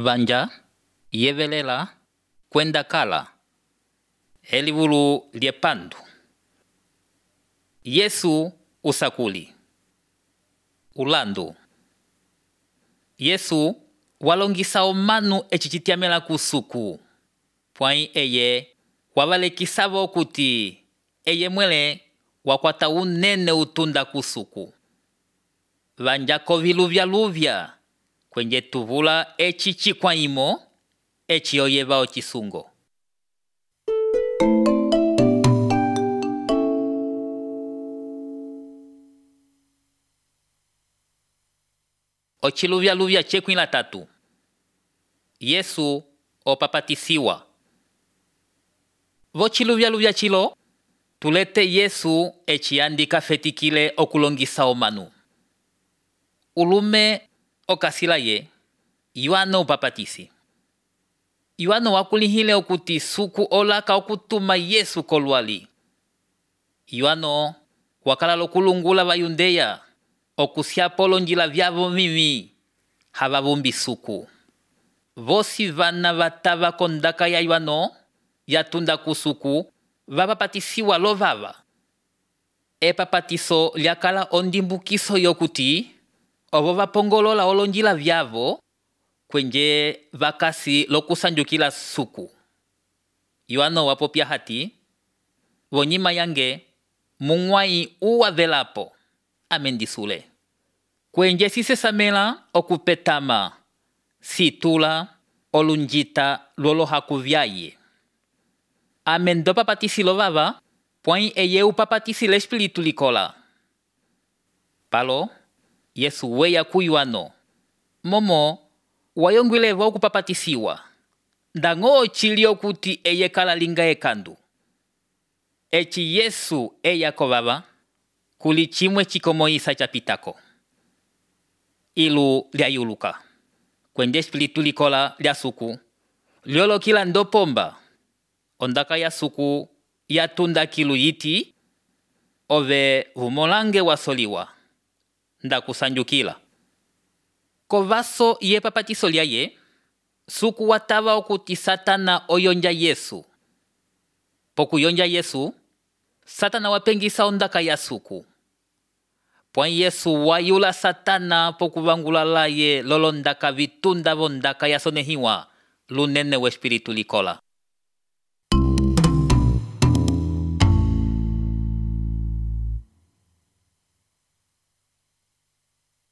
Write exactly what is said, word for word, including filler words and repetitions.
vanja yevelela kwenda kala elivulu lyepandu. Yesu usakuli ulandu. Yesu walongisa omanu echichitiamela kusuku pwai eye wavalekisavo kuti eye mwele wakwata unene utunda kusuku. Vanja koviluvya luvya kwenye tuvula echichi kwa imo echi oyeva ochisungo. Ochiluvya luvya chekwila tatu. Yesu opapatisiwa. Vochiluvya luvya chilo tulete Yesu echiandika fetikile okulongisa omanu. Ulume okasila ye Yohano upapatisi. Yohano wakulihile okuti suku olaka okutuma Yesu kolwali. Yohano wakala lokulungula vayundeya okusiapo lonjila vyavo mimi havavumbi suku. Vosi vana vatava kondaka ya Yohano yatunda kusuku vapapatisiwa lovava. Epapatiso lyakala ondimbukiso yokuti ovo vapongolola olonjila vyavo kwenye vakasi lokusanjukila suku. Yohano wapopya hati vonyima yange mungwai uwavelapo amendisule. Kwenye sisesamela okupetama situla olunjita lolo hakuvyaye. Amendo papatisi lovava pwai eye upapatisi l'espiritu likola. Palo Yesu weya ku Yohano. Momo wayongwilevo okupapatisiwa. Ndango chilio kuti eye kala linga ekandu. Echi Yesu eya kovava kuli chimwe chikomoisa chapitako. Ilu lya yuluka. Kwenye espiritu likola lya suku. Liolo kila ndopomba. Ondaka ya suku ya tunda kilu yiti. Ove vumolange wasoliwa. Nda kusanjukila. Kovaso ye papatiso lyaye. Suku watava okuti Satana oyonja Yesu. Poku yonja Yesu. Satana wapengisa ondaka ya suku. Pwai Yesu wayula Satana poku vangulala ye lolondaka vitunda vondaka ya sonehiwa lunene we espiritu likola.